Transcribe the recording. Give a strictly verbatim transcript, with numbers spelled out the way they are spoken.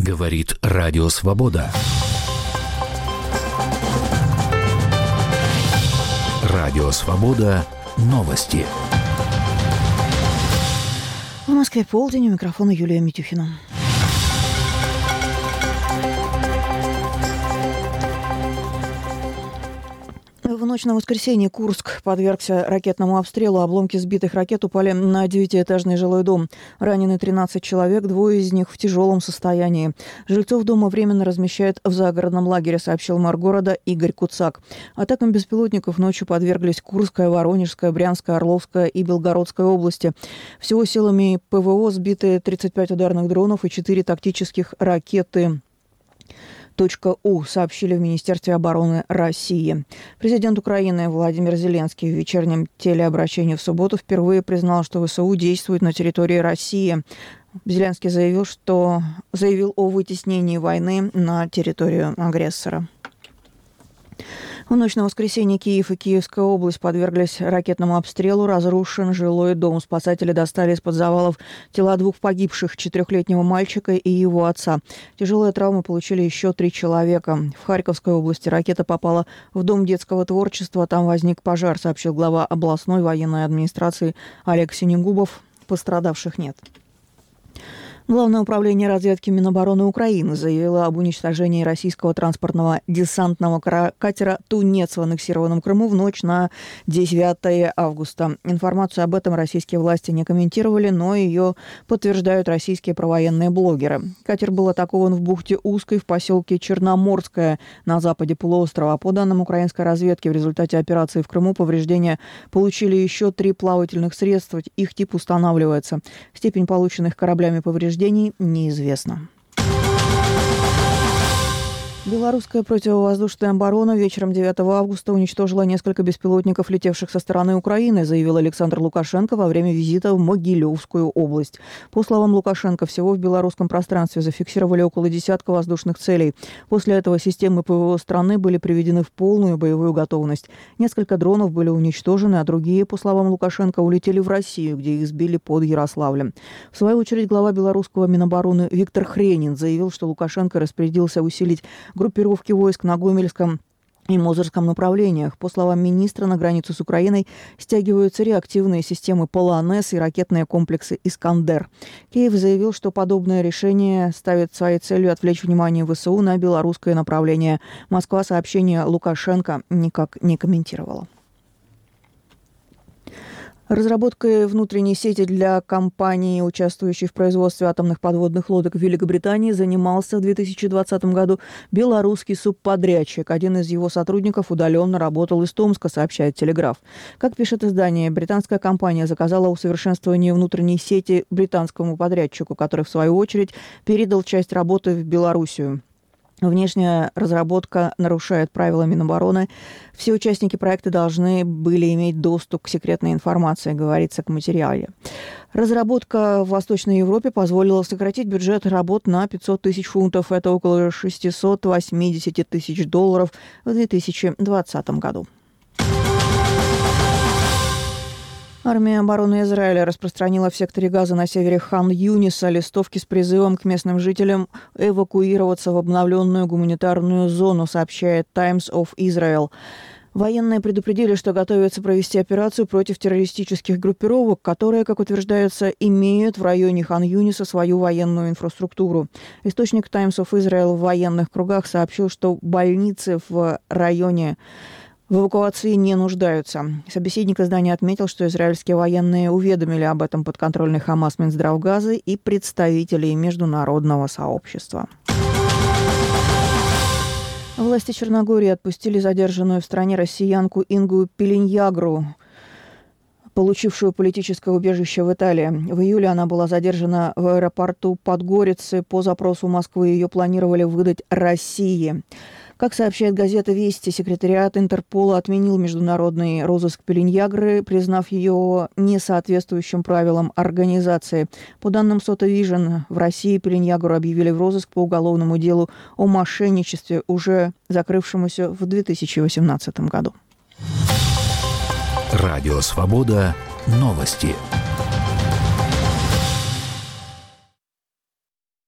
Говорит Радио Свобода. Радио Свобода. Новости. В Москве полдень, у микрофона Юлия Митюхина. В ночь на воскресенье Курск подвергся ракетному обстрелу. Обломки сбитых ракет упали на девятиэтажный жилой дом. Ранены тринадцать человек, двое из них в тяжелом состоянии. Жильцов дома временно размещают в загородном лагере, сообщил мэр города Игорь Куцак. Атакам беспилотников ночью подверглись Курская, Воронежская, Брянская, Орловская и Белгородская области. Всего силами ПВО сбиты тридцать пять ударных дронов и четыре тактических ракеты .У, сообщили в Министерстве обороны России. Президент Украины Владимир Зеленский в вечернем телеобращении в субботу впервые признал, что ВСУ действует на территории России. Зеленский заявил, что заявил о вытеснении войны на территорию агрессора. В ночь на воскресенье Киев и Киевская область подверглись ракетному обстрелу. Разрушен жилой дом. Спасатели достали из-под завалов тела двух погибших, четырехлетнего мальчика и его отца. Тяжелые травмы получили еще три человека. В Харьковской области ракета попала в Дом детского творчества. Там возник пожар, сообщил глава областной военной администрации Олег Синегубов. Пострадавших нет. Главное управление разведки Минобороны Украины заявило об уничтожении российского транспортного десантного катера «Тунец» в аннексированном Крыму в ночь на девятое августа. Информацию об этом российские власти не комментировали, но ее подтверждают российские провоенные блогеры. Катер был атакован в бухте Узкой в поселке Черноморское на западе полуострова. По данным украинской разведки, в результате операции в Крыму повреждения получили еще три плавательных средства. Их тип устанавливается. Степень полученных кораблями повреждений неизвестно. Белорусская противовоздушная оборона вечером девятого августа уничтожила несколько беспилотников, летевших со стороны Украины, заявил Александр Лукашенко во время визита в Могилевскую область. По словам Лукашенко, всего в белорусском пространстве зафиксировали около десятка воздушных целей. После этого системы ПВО страны были приведены в полную боевую готовность. Несколько дронов были уничтожены, а другие, по словам Лукашенко, улетели в Россию, где их сбили под Ярославлем. В свою очередь, глава белорусского Минобороны Виктор Хренин заявил, что Лукашенко распорядился усилить группировки войск на Гомельском и Мозырском направлениях. По словам министра, на границу с Украиной стягиваются реактивные системы Полонез и ракетные комплексы «Искандер». Киев заявил, что подобное решение ставит своей целью отвлечь внимание ВСУ на белорусское направление. Москва сообщение Лукашенко никак не комментировала. Разработкой внутренней сети для компании, участвующей в производстве атомных подводных лодок в Великобритании, занимался в две тысячи двадцатом году белорусский субподрядчик. Один из его сотрудников удаленно работал из Томска, сообщает «Телеграф». Как пишет издание, британская компания заказала усовершенствование внутренней сети британскому подрядчику, который, в свою очередь, передал часть работы в Белоруссию. Внешняя разработка нарушает правила Минобороны. Все участники проекта должны были иметь доступ к секретной информации, говорится в материале. Разработка в Восточной Европе позволила сократить бюджет работ на пятьсот тысяч фунтов. Это около шестьсот восемьдесят тысяч долларов в две тысячи двадцатом году. Армия обороны Израиля распространила в секторе Газа на севере Хан-Юниса листовки с призывом к местным жителям эвакуироваться в обновленную гуманитарную зону, сообщает Times of Israel. Военные предупредили, что готовятся провести операцию против террористических группировок, которые, как утверждается, имеют в районе Хан-Юниса свою военную инфраструктуру. Источник Times of Israel в военных кругах сообщил, что больницы в районе в эвакуации не нуждаются. Собеседник издания отметил, что израильские военные уведомили об этом подконтрольный Хамас Минздрав Газы и представителей международного сообщества. Власти Черногории отпустили задержанную в стране россиянку Ингу Пеленьягру, получившую политическое убежище в Италии. В июле она была задержана в аэропорту Подгорицы. По запросу Москвы ее планировали выдать России. Как сообщает газета «Вести», секретариат Интерпола отменил международный розыск Пеленьягры, признав ее несоответствующим правилам организации. По данным Сота Вижн, в России Пеленьягру объявили в розыск по уголовному делу о мошенничестве, уже закрывшемуся в две тысячи восемнадцатом году. Радио «Свобода». Новости.